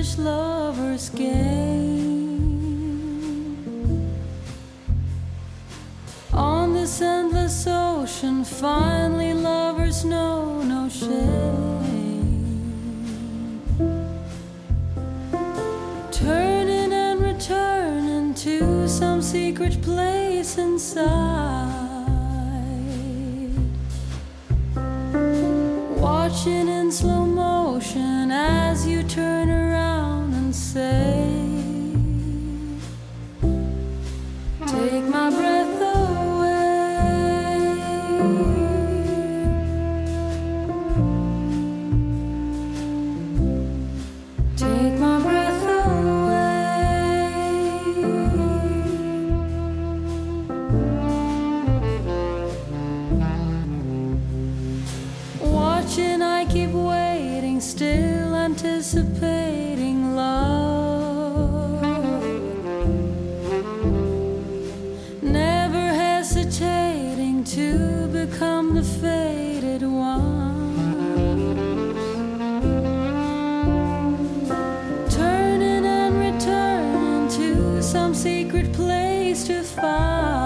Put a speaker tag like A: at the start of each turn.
A: foolish lovers' game. On this endless ocean, finally lovers know no shame. Turning and returning to some secret place inside. Watching in slow motion as you turn around and say, take my breath away. Take my breath watching, I keep waiting, still anticipating love, never hesitating to become the fated one, turning and returning to some secret place to find.